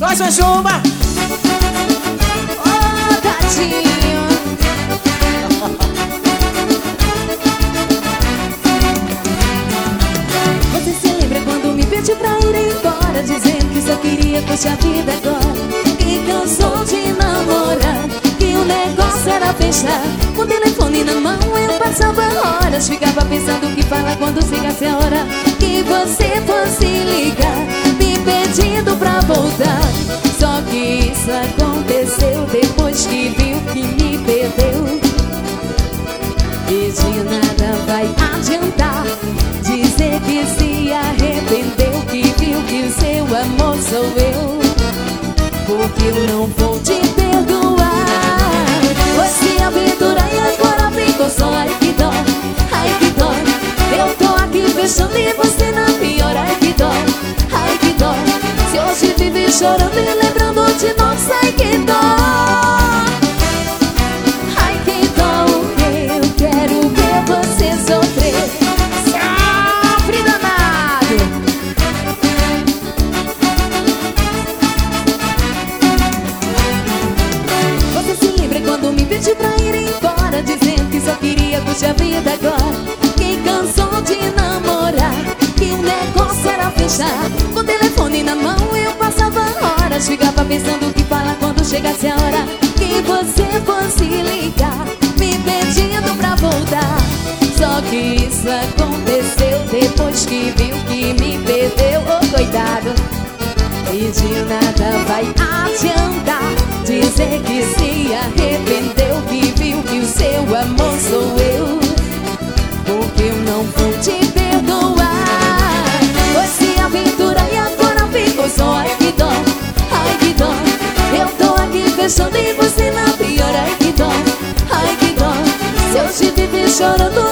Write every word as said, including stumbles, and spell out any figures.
Só Jujuba. Oh, tadinho. Você se lembra quando me pediu pra ir embora, dizendo que só queria curtir a vida agora, que cansou de namorar, que o negócio era fechar. Com o telefone na mão eu passava horas, ficava pensando o que falar quando chegasse a hora que você fosse ligar, me pedindo pra voltar. Só que isso aconteceu depois que viu que me perdeu. E de nada vai adiantar dizer que se arrependeu, que viu que o seu amor sou eu, porque eu não vou te perdoar. Foi se aventurar e agora ficou só. Ai que dó, ai que dó. Eu tô aqui fechando e você na pior. Ai que dó, ai que dó. Se hoje vive chorando e lembrando de nós. Ai que dó, ai que dó. Eu quero ver você sofrer. Sofre danado. Você se lembra quando me pediu pra ir embora, dizendo que só queria curtir a vida agora, que cansou de namorar, que o negócio era fechar. Com o telefone na mão eu passava horas, ficava pensando o que falar quando chegasse a hora que você fosse ligar, me pedindo pra voltar. Só que isso aconteceu depois que viu que me perdeu. Oh, coitado. E de nada vai adiantar dizer que se arrependeu, que viu que o seu amor sou eu, porque eu não vou te perdoar. Foi se aventurar e agora ficou só. Ai que dó, ai que dó. Eu tô aqui fechando e você na pior. Ai que dó, ai que dó. Se eu te viver chorando